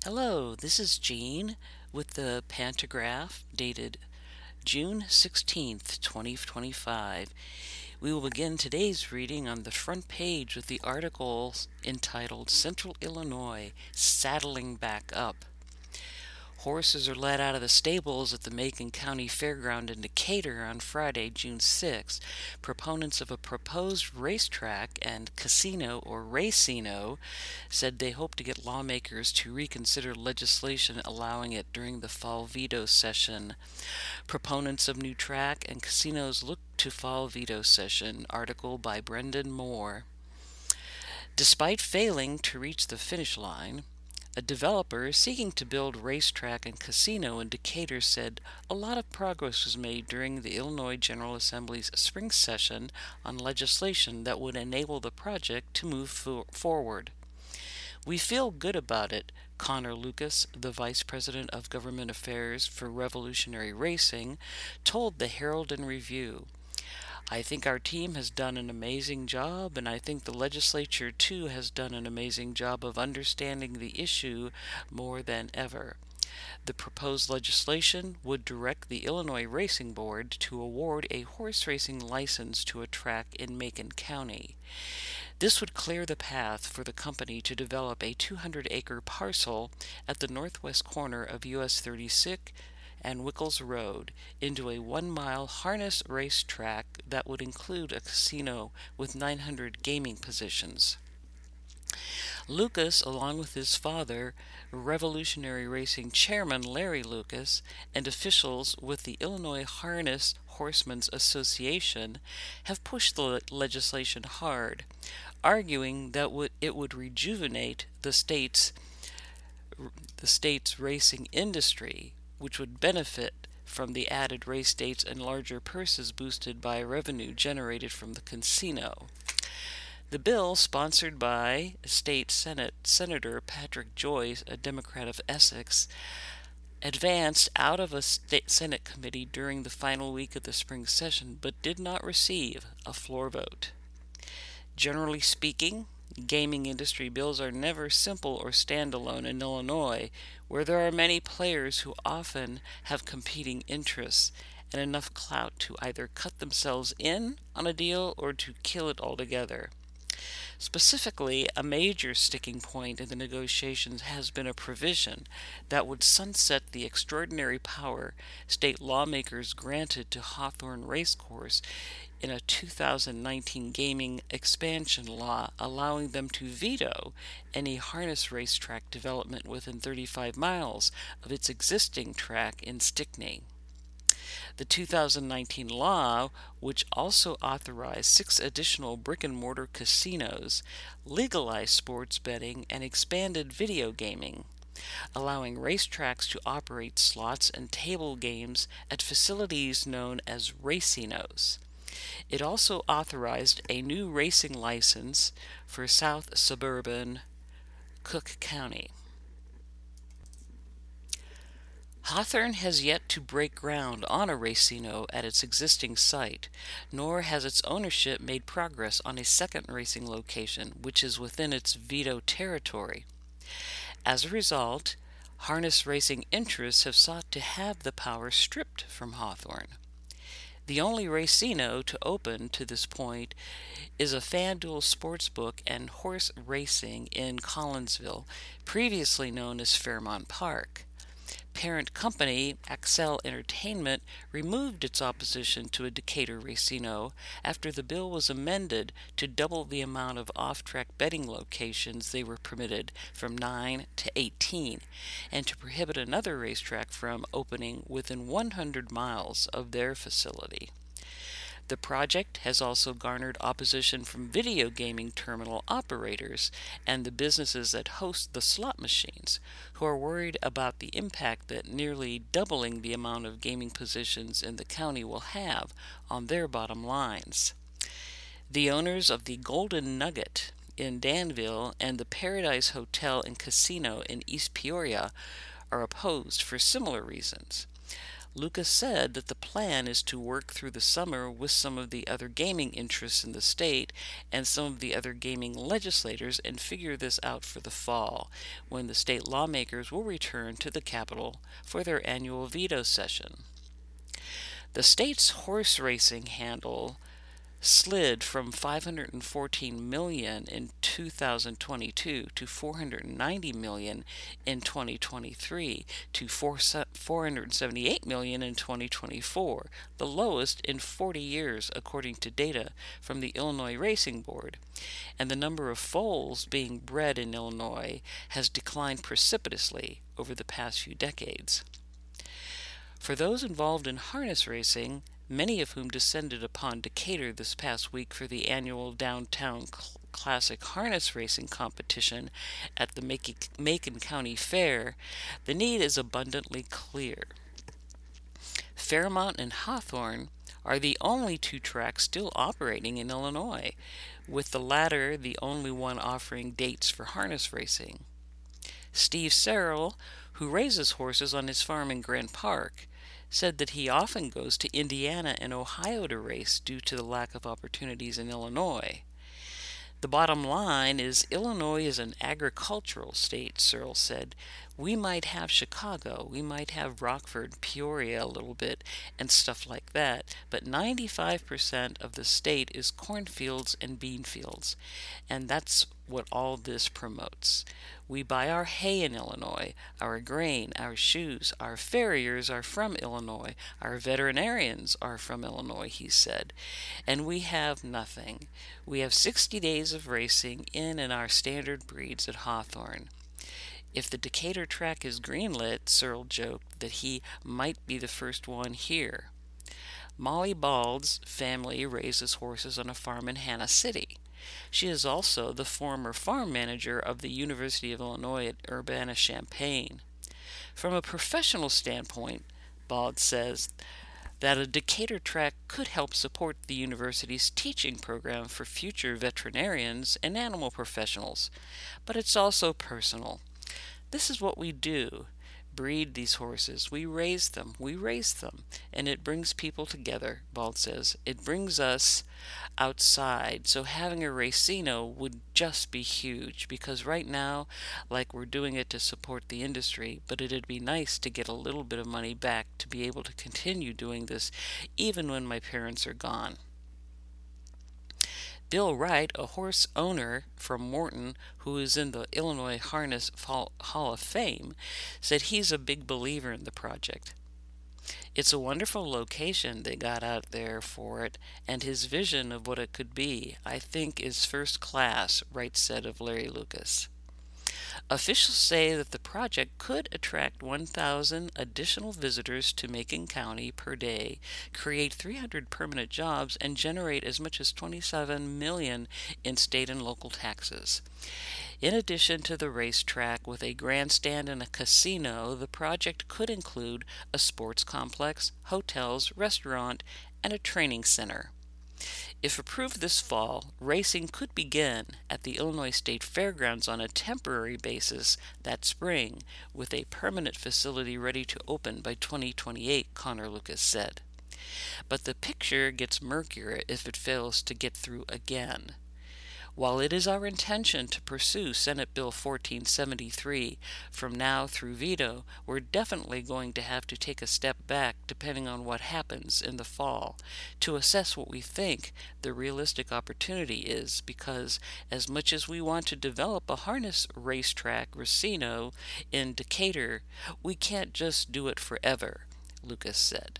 Hello, this is Jean with the Pantograph dated June 16th, 2025. We will begin today's reading on the front page with the article entitled Central Illinois Saddling Back Up. Horses are let out of the stables at the Macon County Fairground in Decatur on Friday, June 6. Proponents of a proposed racetrack and casino or racino said they hope to get lawmakers to reconsider legislation allowing it during the fall veto session. Proponents of new track and casinos look to fall veto session. Article by Brendan Moore. Despite failing to reach the finish line, a developer seeking to build racetrack and casino in Decatur said a lot of progress was made during the Illinois General Assembly's spring session on legislation that would enable the project to move forward. We feel good about it, Connor Lucas, the Vice President of Government Affairs for Revolutionary Racing, told the Herald and Review. I think our team has done an amazing job, and I think the legislature too has done an amazing job of understanding the issue more than ever. The proposed legislation would direct the Illinois Racing Board to award a horse racing license to a track in Macon County. This would clear the path for the company to develop a 200-acre parcel at the northwest corner of US 36 and Wickles Road into a 1-mile harness racetrack that would include a casino with 900 gaming positions. Lucas, along with his father, Revolutionary Racing Chairman Larry Lucas, and officials with the Illinois Harness Horsemen's Association, have pushed the legislation hard, arguing that it would rejuvenate the state's racing industry, which would benefit from the added race dates and larger purses boosted by revenue generated from the casino. The bill, sponsored by State Senator Patrick Joyce, a Democrat of Essex, advanced out of a Senate committee during the final week of the spring session but did not receive a floor vote. Generally speaking, gaming industry bills are never simple or standalone in Illinois, where there are many players who often have competing interests and enough clout to either cut themselves in on a deal or to kill it altogether. Specifically, a major sticking point in the negotiations has been a provision that would sunset the extraordinary power state lawmakers granted to Hawthorne Racecourse in a 2019 gaming expansion law, allowing them to veto any harness racetrack development within 35 miles of its existing track in Stickney. The 2019 law, which also authorized 6 additional brick-and-mortar casinos, legalized sports betting, and expanded video gaming, allowing racetracks to operate slots and table games at facilities known as racinos. It also authorized a new racing license for south suburban Cook County. Hawthorne has yet to break ground on a racino at its existing site, nor has its ownership made progress on a second racing location, which is within its veto territory. As a result, harness racing interests have sought to have the power stripped from Hawthorne. The only racino to open to this point is a FanDuel Sportsbook and horse racing in Collinsville, previously known as Fairmount Park. Parent company Accel Entertainment removed its opposition to a Decatur racino after the bill was amended to double the amount of off-track betting locations they were permitted from 9 to 18, and to prohibit another racetrack from opening within 100 miles of their facility. The project has also garnered opposition from video gaming terminal operators and the businesses that host the slot machines, who are worried about the impact that nearly doubling the amount of gaming positions in the county will have on their bottom lines. The owners of the Golden Nugget in Danville and the Paradise Hotel and Casino in East Peoria are opposed for similar reasons. Lucas said that the plan is to work through the summer with some of the other gaming interests in the state and some of the other gaming legislators and figure this out for the fall, when the state lawmakers will return to the Capitol for their annual veto session. The state's horse racing handle slid from 514 million in 2022 to 490 million in 2023 to 478 million in 2024, the lowest in 40 years according to data from the Illinois Racing Board. And the number of foals being bred in Illinois has declined precipitously over the past few decades. For those involved in harness racing, many of whom descended upon Decatur this past week for the annual Downtown Classic Harness Racing competition at the Macon County Fair, the need is abundantly clear. Fairmont and Hawthorne are the only two tracks still operating in Illinois, with the latter the only one offering dates for harness racing. Steve Serrell, who raises horses on his farm in Grant Park, said that he often goes to Indiana and Ohio to race due to the lack of opportunities in Illinois. The bottom line is Illinois is an agricultural state, Searle said. We might have Chicago, we might have Rockford, Peoria a little bit, and stuff like that, but 95% of the state is cornfields and bean fields, and that's what all this promotes. We buy our hay in Illinois, our grain, our shoes, our farriers are from Illinois, our veterinarians are from Illinois, he said, and we have nothing. We have 60 days of racing in our standard breeds at Hawthorne. If the Decatur track is greenlit, Searle joked that he might be the first one here. Molly Bald's family raises horses on a farm in Hannah City. She is also the former farm manager of the University of Illinois at Urbana-Champaign. From a professional standpoint, Bald says that a Decatur track could help support the university's teaching program for future veterinarians and animal professionals, but it's also personal. This is what we do. Breed these horses. We raise them, and it brings people together, Bald says. It brings us outside, so having a racino would just be huge, because right now, like, we're doing it to support the industry, but it'd be nice to get a little bit of money back to be able to continue doing this even when my parents are gone. Bill Wright, a horse owner from Morton who is in the Illinois Harness Hall of Fame, said he's a big believer in the project. It's a wonderful location they got out there for it, and his vision of what it could be, I think, is first class, Wright said of Larry Lucas. Officials say that the project could attract 1,000 additional visitors to Macon County per day, create 300 permanent jobs, and generate as much as $27 million in state and local taxes. In addition to the racetrack with a grandstand and a casino, the project could include a sports complex, hotels, restaurant, and a training center. If approved this fall, racing could begin at the Illinois State Fairgrounds on a temporary basis that spring, with a permanent facility ready to open by 2028, Connor Lucas said. But the picture gets murkier if it fails to get through again. While it is our intention to pursue Senate Bill 1473 from now through veto, we're definitely going to have to take a step back depending on what happens in the fall to assess what we think the realistic opportunity is, because as much as we want to develop a harness racetrack racino in Decatur, we can't just do it forever, Lucas said.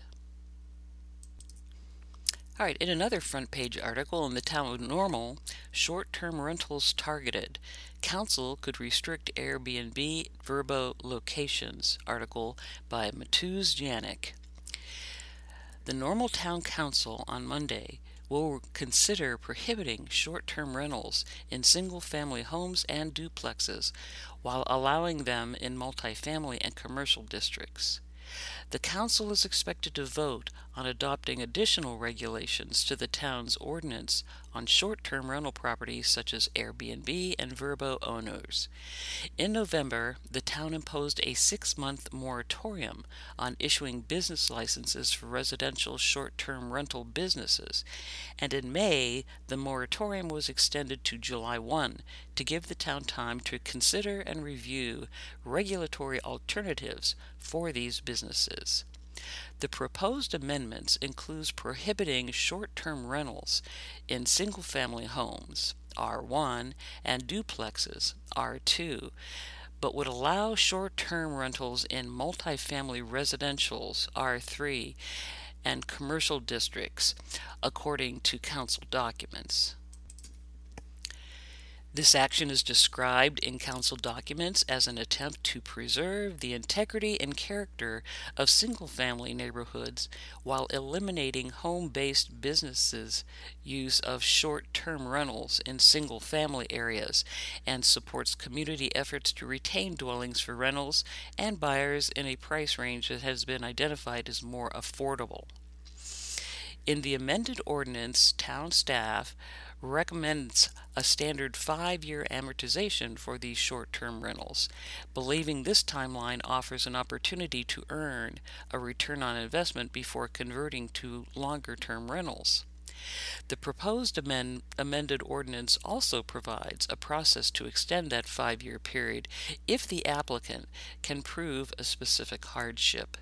All right, in another front page article in the town of Normal, short-term rentals targeted. Council could restrict Airbnb Vrbo locations. Article by Matuz Janik. The Normal Town Council on Monday will consider prohibiting short-term rentals in single-family homes and duplexes while allowing them in multifamily and commercial districts. The council is expected to vote on adopting additional regulations to the town's ordinance on short-term rental properties such as Airbnb and Vrbo owners. In November, the town imposed a 6-month moratorium on issuing business licenses for residential short-term rental businesses, and in May, the moratorium was extended to July 1 to give the town time to consider and review regulatory alternatives for these businesses. The proposed amendments includes prohibiting short-term rentals in single-family homes, R1, and duplexes, R2, but would allow short-term rentals in multifamily residentials, R3, and commercial districts, according to council documents. This action is described in council documents as an attempt to preserve the integrity and character of single-family neighborhoods while eliminating home-based businesses' use of short-term rentals in single-family areas, and supports community efforts to retain dwellings for rentals and buyers in a price range that has been identified as more affordable. In the amended ordinance, town staff recommends a standard 5-year amortization for these short-term rentals, believing this timeline offers an opportunity to earn a return on investment before converting to longer-term rentals. The proposed amended ordinance also provides a process to extend that 5-year period if the applicant can prove a specific hardship.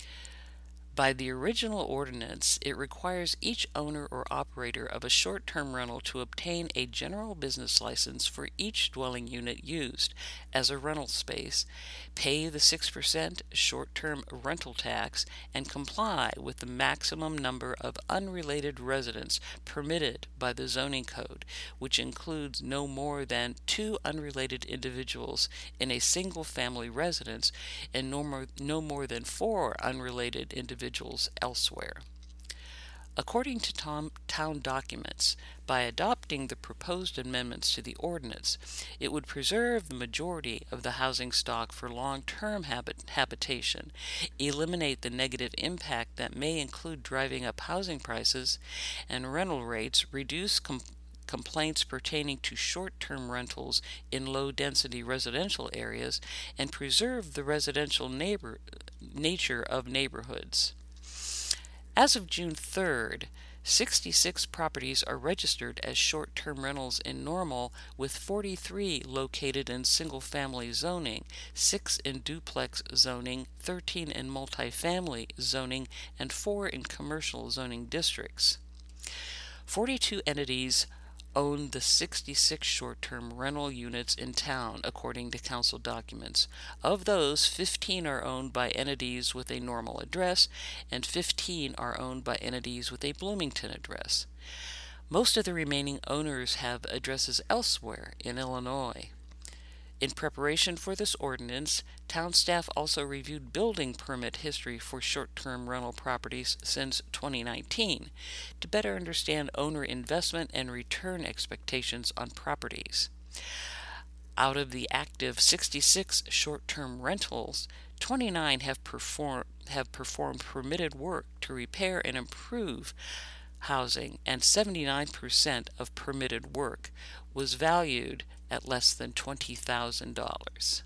By the original ordinance, it requires each owner or operator of a short-term rental to obtain a general business license for each dwelling unit used as a rental space, pay the 6% short-term rental tax, and comply with the maximum number of unrelated residents permitted by the zoning code, which includes no more than 2 unrelated individuals in a single-family residence and no more than 4 unrelated individuals elsewhere. According to town documents, by adopting the proposed amendments to the ordinance, it would preserve the majority of the housing stock for long-term habitation, eliminate the negative impact that may include driving up housing prices and rental rates, reduce complaints pertaining to short-term rentals in low-density residential areas, and preserve the residential nature of neighborhoods. As of June 3rd, 66 properties are registered as short-term rentals in Normal, with 43 located in single-family zoning, 6 in duplex zoning, 13 in multifamily zoning, and 4 in commercial zoning districts. 42 entities own the 66 short-term rental units in town, according to council documents. Of those, 15 are owned by entities with a Normal address, and 15 are owned by entities with a Bloomington address. Most of the remaining owners have addresses elsewhere in Illinois. In preparation for this ordinance, town staff also reviewed building permit history for short-term rental properties since 2019 to better understand owner investment and return expectations on properties. Out of the active 66 short-term rentals, 29 have performed permitted work to repair and improve housing, and 79% of permitted work was valued at less than $20,000.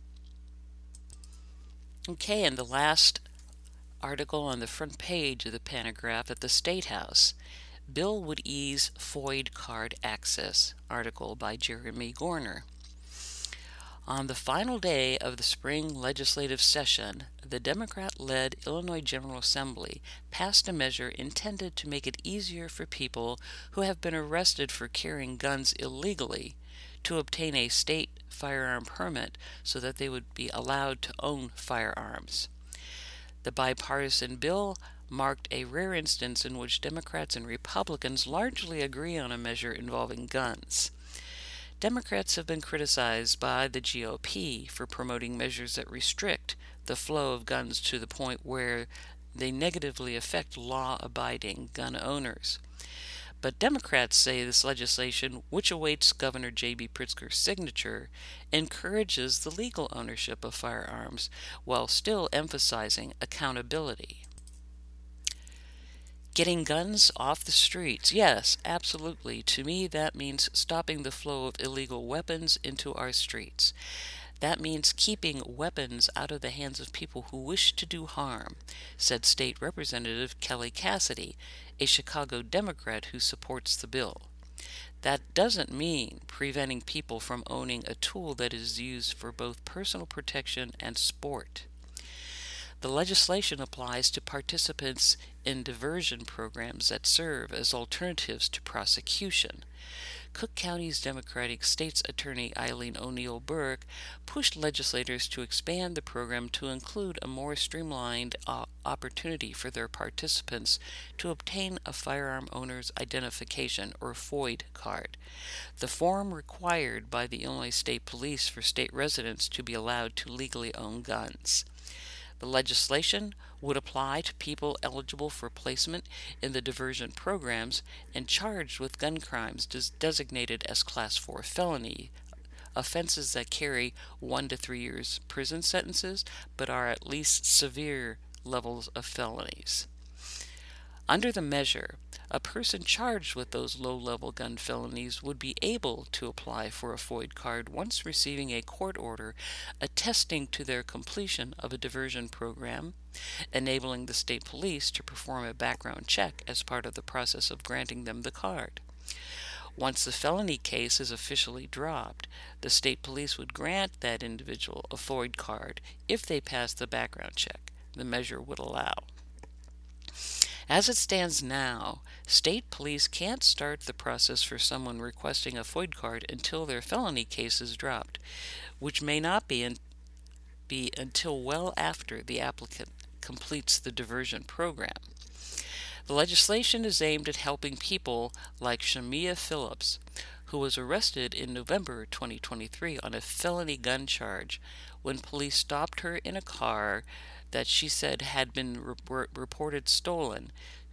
Okay, and the last article on the front page of the Panagraph at the State House. Bill would ease FOID card access. Article by Jeremy Gorner. On the final day of the spring legislative session, the Democrat-led Illinois General Assembly passed a measure intended to make it easier for people who have been arrested for carrying guns illegally to obtain a state firearm permit so that they would be allowed to own firearms. The bipartisan bill marked a rare instance in which Democrats and Republicans largely agree on a measure involving guns. Democrats have been criticized by the GOP for promoting measures that restrict the flow of guns to the point where they negatively affect law-abiding gun owners. But Democrats say this legislation, which awaits Governor J.B. Pritzker's signature, encourages the legal ownership of firearms while still emphasizing accountability. Getting guns off the streets. Yes, absolutely. To me, that means stopping the flow of illegal weapons into our streets. That means keeping weapons out of the hands of people who wish to do harm, said State Representative Kelly Cassidy, a Chicago Democrat who supports the bill. That doesn't mean preventing people from owning a tool that is used for both personal protection and sport. The legislation applies to participants in diversion programs that serve as alternatives to prosecution. Cook County's Democratic State's Attorney Eileen O'Neill Burke pushed legislators to expand the program to include a more streamlined opportunity for their participants to obtain a firearm owner's identification or FOID card, the form required by the Illinois State Police for state residents to be allowed to legally own guns. The legislation would apply to people eligible for placement in the diversion programs and charged with gun crimes designated as Class 4 felony, offenses that carry 1 to 3 years prison sentences but are at least severe levels of felonies. Under the measure, a person charged with those low-level gun felonies would be able to apply for a FOID card once receiving a court order attesting to their completion of a diversion program, enabling the state police to perform a background check as part of the process of granting them the card. Once the felony case is officially dropped, the state police would grant that individual a FOID card if they pass the background check the measure would allow. As it stands now, state police can't start the process for someone requesting a FOID card until their felony case is dropped, which may not be until well after the applicant completes the diversion program. The legislation is aimed at helping people like Shamia Phillips, who was arrested in November 2023 on a felony gun charge when police stopped her in a car that she said had been reported stolen.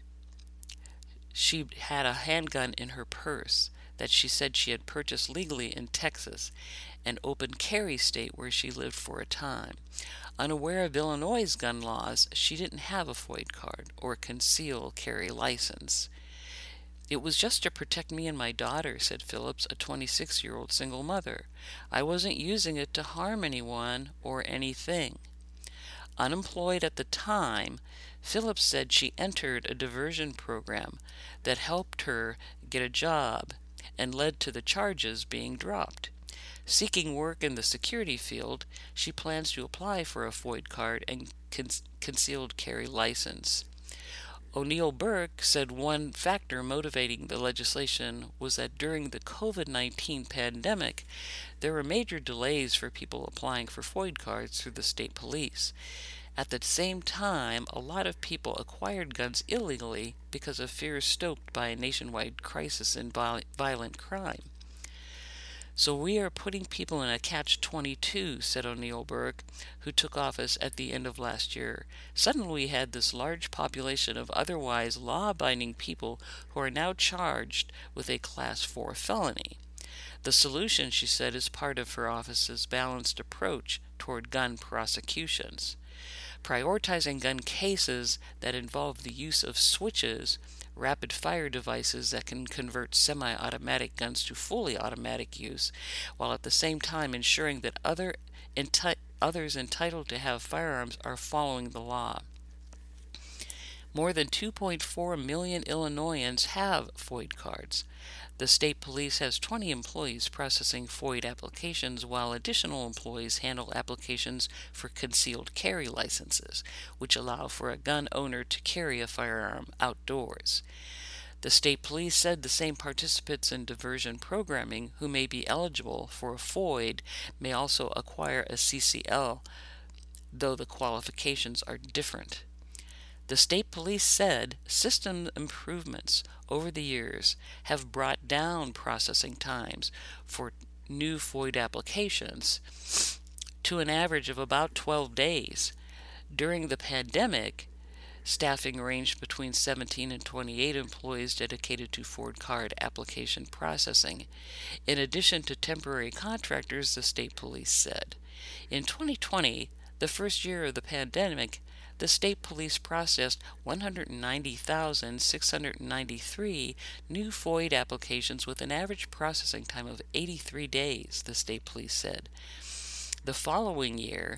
She had a handgun in her purse that she said she had purchased legally in Texas, an open carry state where she lived for a time. Unaware of Illinois' gun laws, she didn't have a FOID card or a concealed carry license. "It was just to protect me and my daughter," said Phillips, a 26-year-old single mother. "I wasn't using it to harm anyone or anything." Unemployed at the time, Phillips said she entered a diversion program that helped her get a job and led to the charges being dropped. Seeking work in the security field, she plans to apply for a FOID card and concealed carry license. O'Neill Burke said one factor motivating the legislation was that during the COVID-19 pandemic, there were major delays for people applying for FOID cards through the state police. At the same time, a lot of people acquired guns illegally because of fears stoked by a nationwide crisis in violent crime. "So we are putting people in a catch-22, said O'Neill Burke, who took office at the end of last year. Suddenly we had this large population of otherwise law-abiding people who are now charged with a Class 4 felony. The solution, she said, is part of her office's balanced approach toward gun prosecutions. Prioritizing gun cases that involve the use of switches, rapid-fire devices that can convert semi-automatic guns to fully automatic use, while at the same time ensuring that others entitled to have firearms are following the law. More than 2.4 million Illinoisans have FOID cards. The state police has 20 employees processing FOID applications, while additional employees handle applications for concealed carry licenses, which allow for a gun owner to carry a firearm outdoors. The state police said the same participants in diversion programming who may be eligible for a FOID may also acquire a CCL, though the qualifications are different. The state police said system improvements over the years have brought down processing times for new FOID applications to an average of about 12 days. During the pandemic, staffing ranged between 17 and 28 employees dedicated to FOID card application processing, in addition to temporary contractors, the state police said. In 2020, the first year of the pandemic, the state police processed 190,693 new FOID applications with an average processing time of 83 days, the state police said. The following year,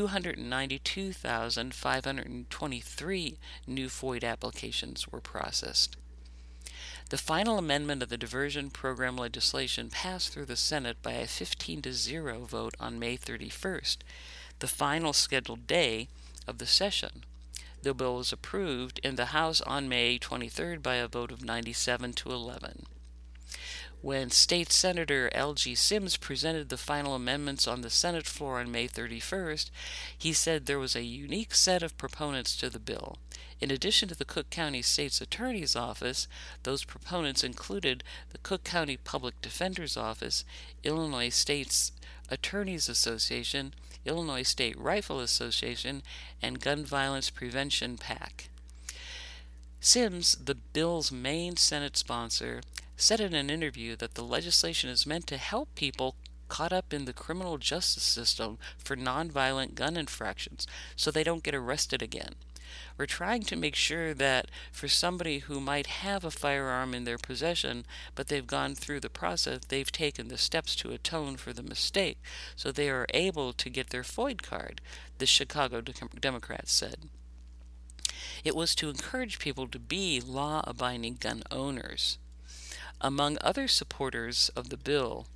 292,523 new FOID applications were processed. The final amendment of the diversion program legislation passed through the Senate by a 15-0 vote on May 31st, the final scheduled day of the session. The bill was approved in the House on May 23rd by a vote of 97-11. When State Senator L.G. Sims presented the final amendments on the Senate floor on May 31st, he said there was a unique set of proponents to the bill. In addition to the Cook County State's Attorney's Office, those proponents included the Cook County Public Defender's Office, Illinois State's Attorneys Association, Illinois State Rifle Association, and Gun Violence Prevention PAC. Sims, the bill's main Senate sponsor, said in an interview that the legislation is meant to help people caught up in the criminal justice system for nonviolent gun infractions so they don't get arrested again. We're trying to make sure that for somebody who might have a firearm in their possession, but they've gone through the process, they've taken the steps to atone for the mistake, so they are able to get their FOID card, the Chicago Democrats said. It was to encourage people to be law-abiding gun owners. Among other supporters of the bill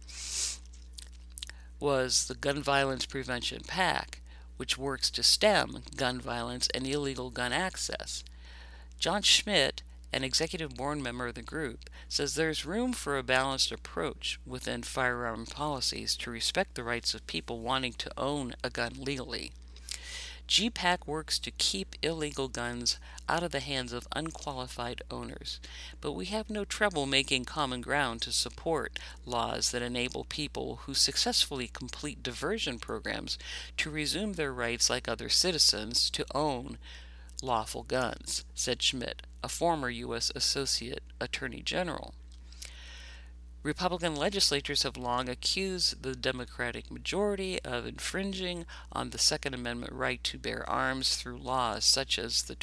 was the Gun Violence Prevention PAC, which works to stem gun violence and illegal gun access. John Schmidt, an executive board member of the group, says there's room for a balanced approach within firearm policies to respect the rights of people wanting to own a gun legally. GPAC works to keep illegal guns out of the hands of unqualified owners, but we have no trouble making common ground to support laws that enable people who successfully complete diversion programs to resume their rights like other citizens to own lawful guns, said Schmidt, a former U.S. Associate Attorney General. Republican legislators have long accused the Democratic majority of infringing on the Second Amendment right to bear arms through laws such as the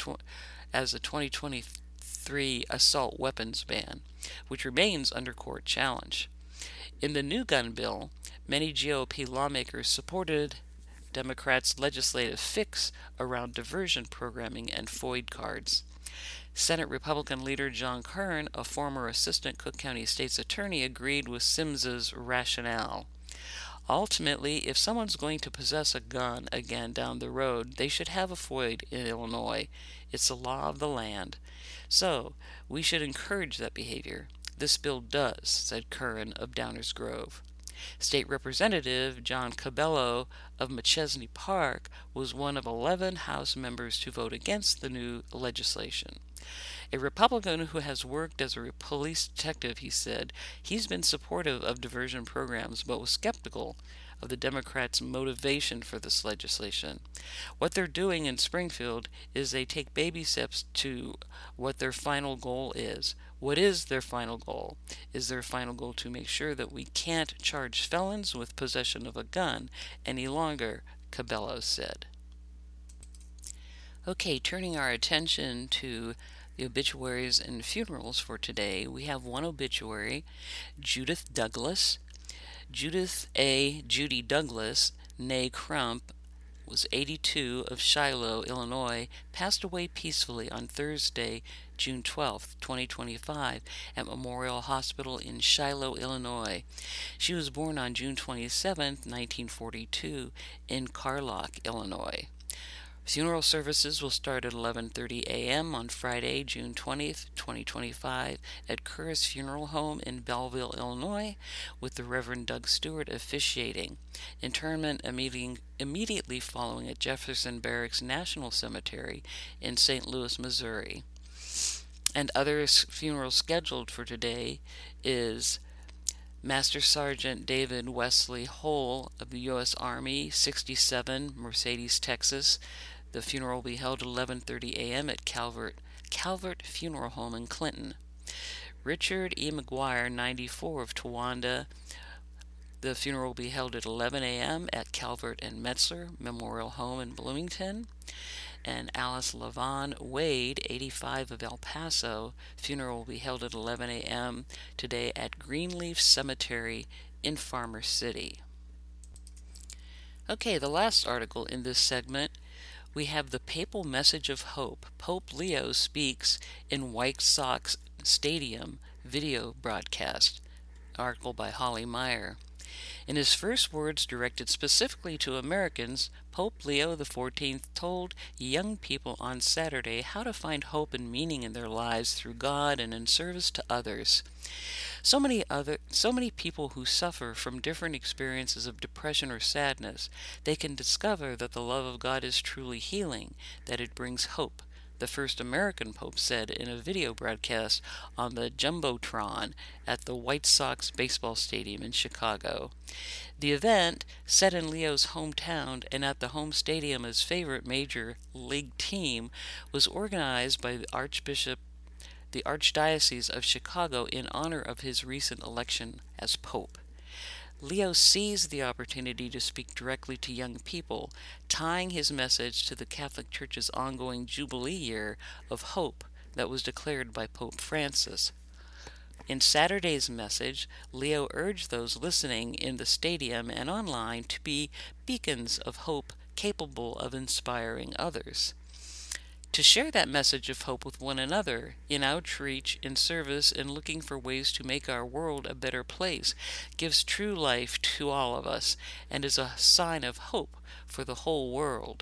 2023 assault weapons ban, which remains under court challenge. In the new gun bill, many GOP lawmakers supported Democrats' legislative fix around diversion programming and FOID cards. Senate Republican leader John Kern, a former assistant Cook County State's attorney, agreed with Sims's rationale. Ultimately, if someone's going to possess a gun again down the road, they should have a FOID in Illinois. It's the law of the land. So, we should encourage that behavior. This bill does, said Curran of Downers Grove. State Representative John Cabello of Machesney Park was one of 11 House members to vote against the new legislation. A Republican who has worked as a police detective, he said, he's been supportive of diversion programs but was skeptical of the Democrats' motivation for this legislation. What they're doing in Springfield is they take baby steps to what their final goal is. What is their final goal? Is their final goal to make sure that we can't charge felons with possession of a gun any longer, Cabello said. Okay, turning our attention to the obituaries and funerals for today, we have one obituary, Judith Douglas. Judith A. Judy Douglas, née Crump, was 82, of Shiloh, Illinois, passed away peacefully on Thursday, June 12, 2025, at Memorial Hospital in Shiloh, Illinois. She was born on June 27, 1942, in Carlock, Illinois. Funeral services will start at 11:30 a.m. on Friday, June 20th, 2025, at Curris Funeral Home in Belleville, Illinois, with the Reverend Doug Stewart officiating. Interment immediately following at Jefferson Barracks National Cemetery in St. Louis, Missouri. And other funerals scheduled for today is Master Sergeant David Wesley Hole of the U.S. Army, 67, Mercedes, Texas. The funeral will be held at 11:30 a.m. at Calvert Funeral Home in Clinton. Richard E. McGuire, 94, of Towanda. The funeral will be held at 11 a.m. at Calvert and Metzler Memorial Home in Bloomington. and Alice LaVon Wade, 85, of El Paso. Funeral will be held at 11 a.m. today at Greenleaf Cemetery in Farmer City. Okay, the last article in this segment, we have the Papal Message of Hope. Pope Leo speaks in White Sox Stadium video broadcast. Article by Holly Meyer. In his first words directed specifically to Americans, Pope Leo XIV told young people on Saturday how to find hope and meaning in their lives through God and in service to others. So many people who suffer from different experiences of depression or sadness, they can discover that the love of God is truly healing, that it brings hope. The first American pope said in a video broadcast on the Jumbotron at the White Sox baseball stadium in Chicago. The event, set in Leo's hometown and at the home stadium of his favorite major league team, was organized by the Archdiocese of Chicago in honor of his recent election as pope. Leo seized the opportunity to speak directly to young people, tying his message to the Catholic Church's ongoing Jubilee year of hope that was declared by Pope Francis. In Saturday's message, Leo urged those listening in the stadium and online to be beacons of hope capable of inspiring others. To share that message of hope with one another, in outreach, in service, and looking for ways to make our world a better place, gives true life to all of us, and is a sign of hope for the whole world.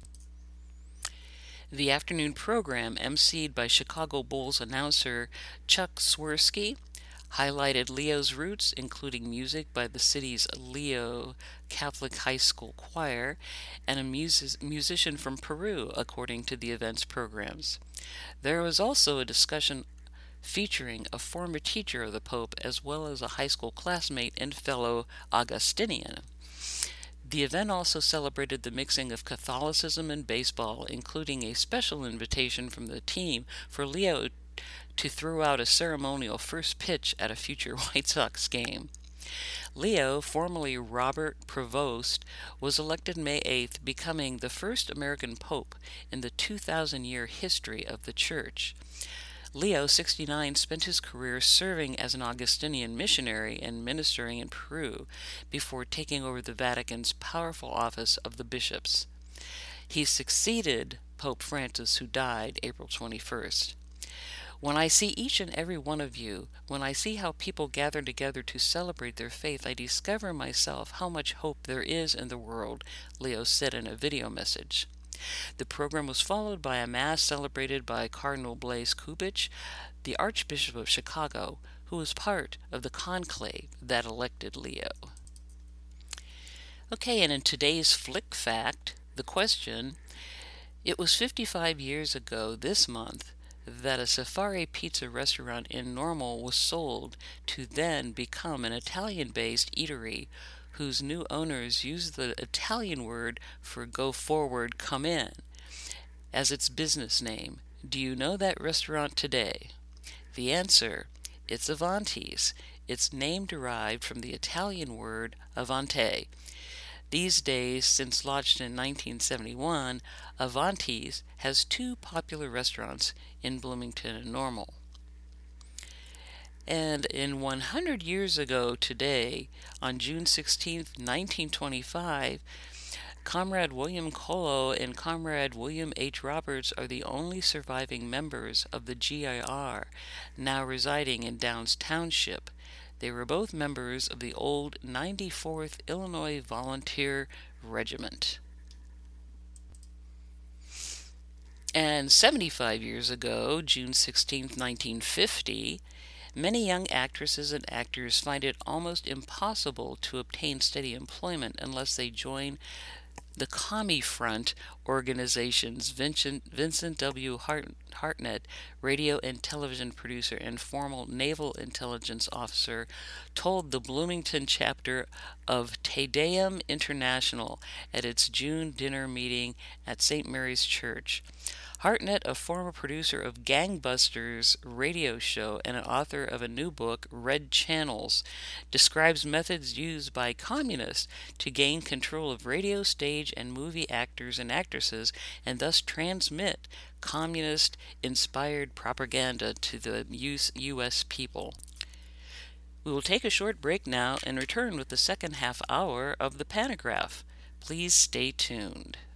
The afternoon program, emceed by Chicago Bulls announcer Chuck Swirsky, highlighted Leo's roots, including music by the city's Leo Catholic High School Choir and a musician from Peru, according to the event's programs. There was also a discussion featuring a former teacher of the Pope as well as a high school classmate and fellow Augustinian. The event also celebrated the mixing of Catholicism and baseball, including a special invitation from the team for Leo to throw out a ceremonial first pitch at a future White Sox game. Leo, formerly Robert Prevost, was elected May 8th, becoming the first American pope in the 2,000-year history of the Church. Leo, 69, spent his career serving as an Augustinian missionary and ministering in Peru before taking over the Vatican's powerful office of the bishops. He succeeded Pope Francis, who died April 21st. When I see each and every one of you, when I see how people gather together to celebrate their faith, I discover myself how much hope there is in the world, Leo said in a video message. The program was followed by a mass celebrated by Cardinal Blaise Kubich, the Archbishop of Chicago, who was part of the conclave that elected Leo. Okay, and in today's Flick Fact, the question, it was 55 years ago this month that a Safari Pizza restaurant in Normal was sold to then become an Italian-based eatery whose new owners used the Italian word for go forward, come in as its business name. Do you know that restaurant today? The answer, it's Avanti's. Its name derived from the Italian word Avante. These days, since launched in 1971, Avanti's has two popular restaurants in Bloomington and Normal. And in 100 years ago today, on June 16, 1925, Comrade William Colo and Comrade William H. Roberts are the only surviving members of the GIR, now residing in Downs Township. They were both members of the old 94th Illinois Volunteer Regiment. And 75 years ago, June 16, 1950, many young actresses and actors find it almost impossible to obtain steady employment unless they join the Commie Front organizations. Vincent W. Hartnett, radio and television producer and former naval intelligence officer, told the Bloomington chapter of Te Deum International at its June dinner meeting at St. Mary's Church. Hartnett, a former producer of Gangbusters radio show and an author of a new book, Red Channels, describes methods used by communists to gain control of radio, stage, and movie actors and actresses and thus transmit communist-inspired propaganda to the U.S. people. We will take a short break now and return with the second half hour of the Panagraph. Please stay tuned.